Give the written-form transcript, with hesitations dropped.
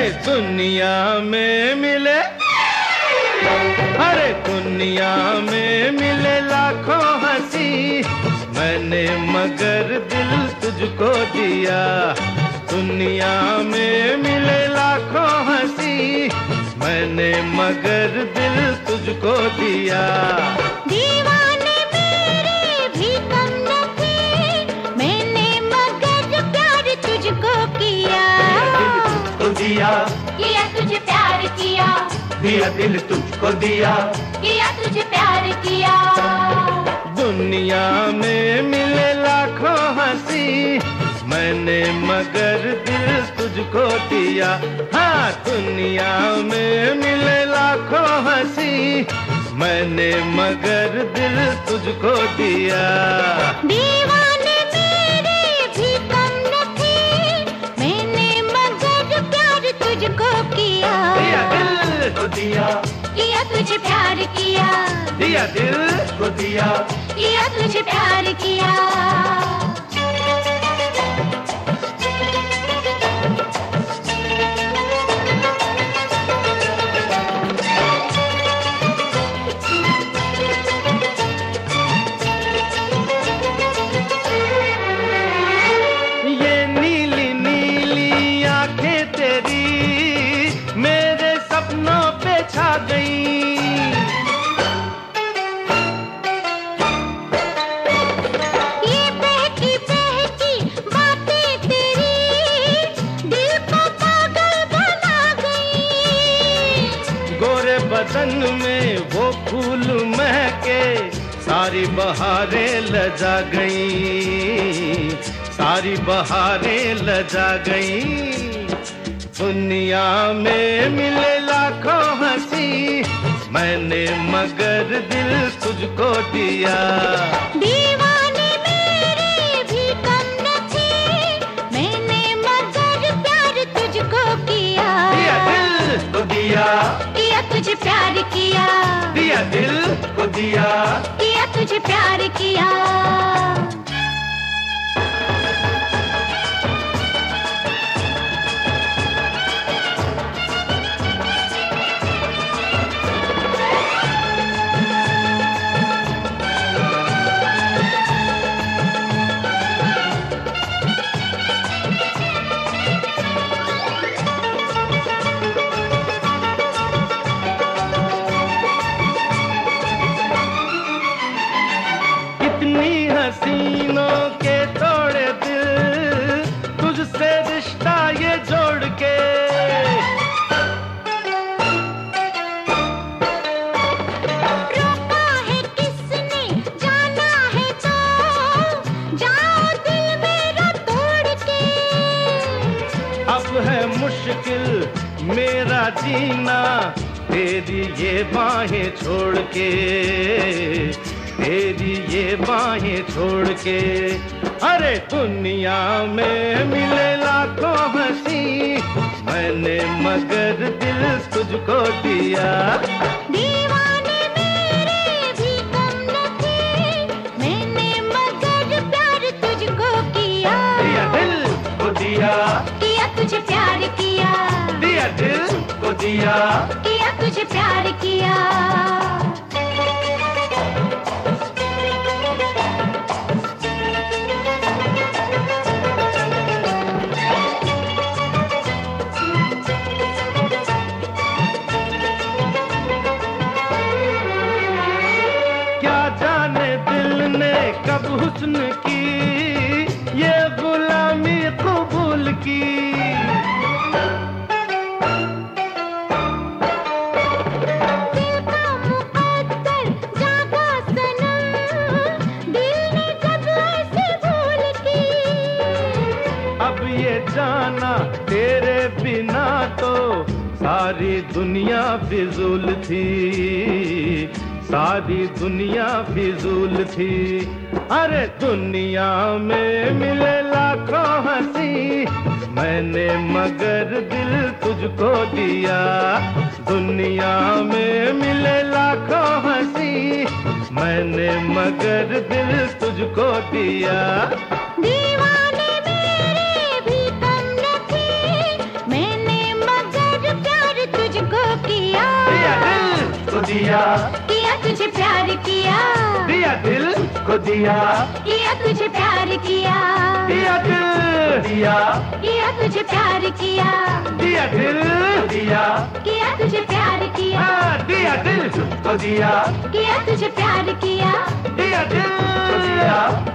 दुनिया में मिले, अरे दुनिया में मिले लाखों हंसी, मैंने मगर दिल तुझको दिया। दुनिया में मिले लाखों हंसी, मैंने मगर दिल तुझको दिया। दीवाने मेरे भी कम न थे, मैंने मगर प्यार तुझको किया। दिया तुझे प्यार किया, दिया दिल तुझको दिया तुझे प्यार किया। दुनिया में मिले लाखों हंसी, मैंने मगर दिल तुझको दिया। हाँ, दुनिया में मिले लाखों हंसी, मैंने मगर दिल तुझको दिया। दीवाने मेरे भी कम न थे, मैंने मगर प्यार तुझको किया। दिया दिल को दिया तुझे प्यार किया। दिया दिल को दिया तुझे प्यार किया। छा गई। ये बहकी बहकी बातें तेरी दिल को पागल बना गई। गोरे बदन में वो फूल महके, सारी बहारें लजा गई, सारी बहारें लजा गई। दुनिया में मिले लाखों हंसी, मैंने मगर दिल तुझको दिया। दीवाने मेरे भी कम न थे, मैंने मगर प्यार तुझको किया। दिया दिल को दिया तुझे प्यार किया। दिया दिल को दिया तुझे प्यार किया। हसीनों के तोड़े दिल, तुझसे रिश्ता ये जोड़ के। रोका है किसने, जाना है तो जाओ दिल मेरा तोड़ के। अब है मुश्किल मेरा जीना, तेरी ये बाहें छोड़ के, तेरी ये बाहें छोड़ के। अरे दुनिया में मिले लाखों हंसी, मैंने मगर दिल तुझको दिया। दीवाने मेरे भी कम न थे, मैंने मगर प्यार तुझको किया। दिया दिल को दिया तुझे प्यार किया। दिया दिल को दिया तुझे प्यार किया। कब हुस्न की ये गुलामी कबूल की। दिल का मुकद्दर जागा सनम, दिल ने जब ऐसे भूल की। अब ये जाना तेरे बिना तो सारी दुनिया फिजूल थी, सारी दुनिया फिजूल थी। अरे दुनिया में मिले लाखों हंसी, मैंने मगर दिल तुझको दिया। दुनिया में मिले लाखों हंसी, मैंने मगर दिल तुझको दिया। दीवाने मेरे भी कम न थे, मैंने मगर दिया, किया तुझे प्यार किया, दिया दिल को दिया, किया तुझे प्यार किया, दिया दिल दिया, किया तुझे प्यार किया, दिया दिल दिया, किया तुझे प्यार किया, हाँ, दिया दिल को दिया, किया तुझे प्यार किया, दिया दिल को दिया।